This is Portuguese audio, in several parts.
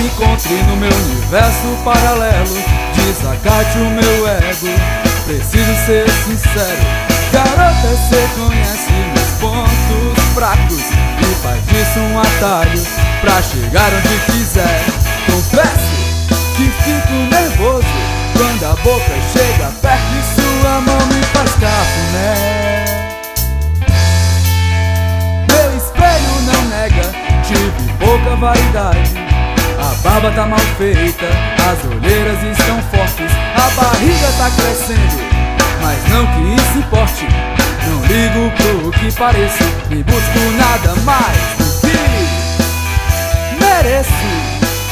me encontre no meu universo paralelo. Desacate o meu ego, preciso ser sincero. Garota, cê conhece meus pontos fracos e faz disso um atalho pra chegar onde quiser. Confesso que fico nervoso quando a boca chega perto e sua mão me faz cafuné. Meu espelho não nega, tive pouca vaidade. A barba tá mal feita, as olheiras estão fortes, a barriga tá crescendo, mas não que isso importe. Não ligo pro que pareço, nem busco nada mais do que mereço.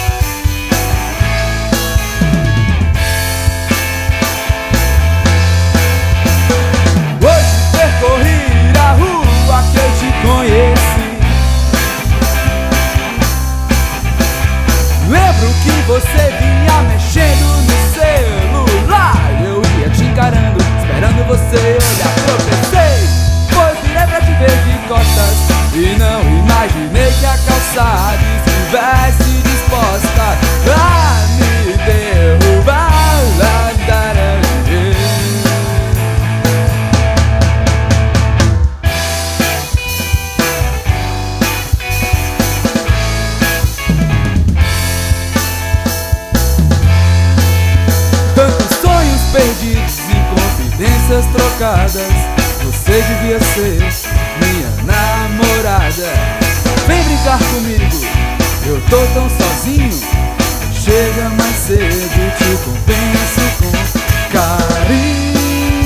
Percorri a rua que eu te conheci. Lembro que você vinha mexendo no celular. Eu ia te encarando, esperando você olhar. Tropecei, pois virei pra te ver de costas e não imaginei que a calçada estivesse disposta a me derrubar. Perdidos e confidências trocadas, você devia ser minha namorada. Vem brincar comigo, eu tô tão sozinho. Chega mais cedo, te compenso com carinho.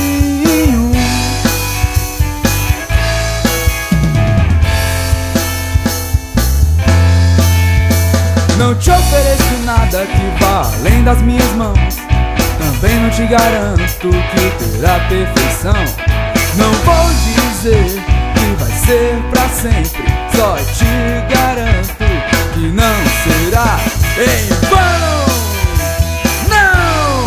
Não te ofereço nada que vá além das minhas mãos. Também não te garanto que terá perfeição. Não vou dizer que vai ser pra sempre, só te garanto que não será em vão. Não!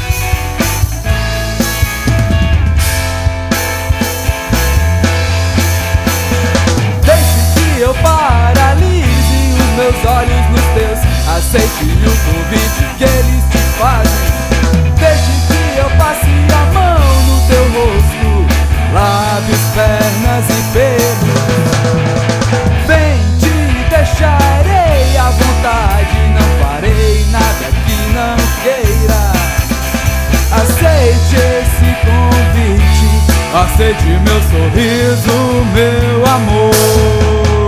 Deixe que eu paralise os meus olhos nos teus. Aceite o convite que eles te fazem. Deixe que eu passe a mão no teu rosto, lábios, pernas e pelos. Vem, te deixarei à vontade, não farei nada que não queira. Aceite esse convite, aceite meu sorriso, meu amor.